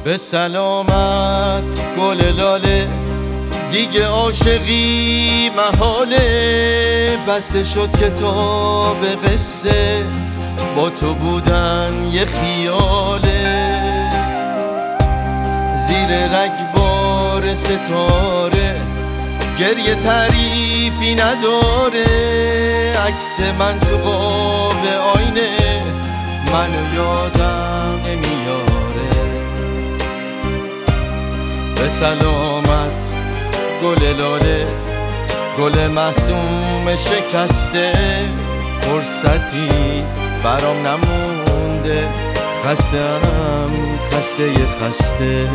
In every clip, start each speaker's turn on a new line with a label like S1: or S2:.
S1: به سلامت گل لاله، دیگه عاشقی محاله. بسته شد کتاب قصه، با تو بودن یه خیاله. زیر رگبار ستاره گریه تعریفی نداره. عکس من تو قاب آینه منو یادم نمیاره. به سلامت گل لاله، گل معصوم شکسته. فرصتی برام نمونده، خستم خسته خسته.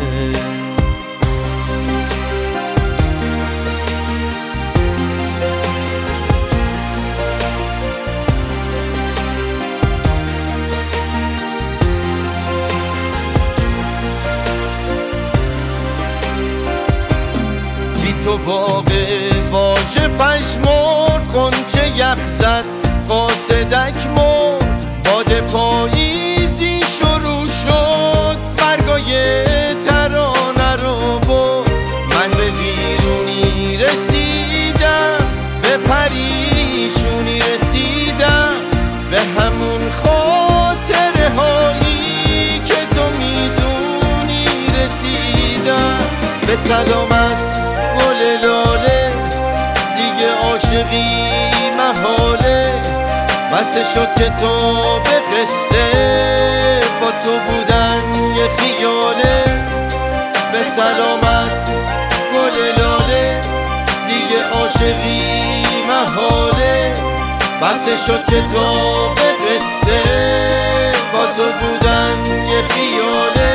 S1: تو باغ واژه پژمرد، غنچه یخ زد قاصدک مرد. باد پاییزی شروع شد، برگای ترانه رو برد. من به ویرونی رسیدم، به پریشونی رسیدم، به همون خاطره هایی که تو میدونی رسیدم. به سلامت گل لاله، دیگه عاشقی محاله. بسته شد کتاب قصه، با تو بودن یه خیاله. به سلامت گل لاله، دیگه عاشقی محاله. بسته شد کتاب قصه، با تو بودن یه خیاله.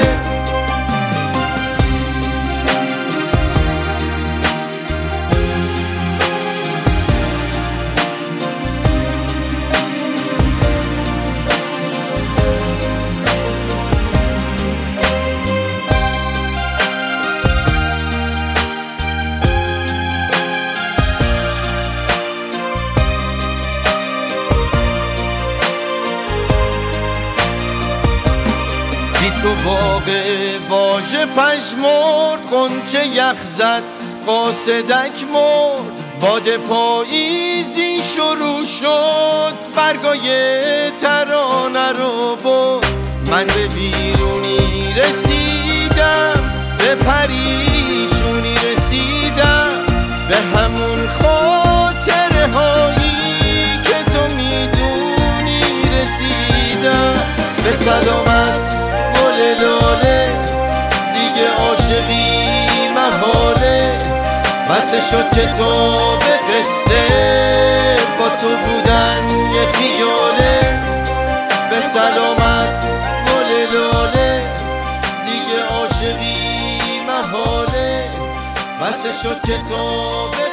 S1: تو باغ واژه پژمرد، غنچه یخ زد قاصدک مرد. باد پاییزی شروع شد، برگای ترانه رو برد. من به ویرونی رسیدم، به پریشونی رسیدم، به همون خاطره هایی که تو میدونی رسیدم. به سلامت گل لاله، دیگه عاشقی محاله. بسته شد کتاب قصه، با تو بودن یه خیاله. به سلامت گل لاله، دیگه عاشقی محاله. بسته شد کتاب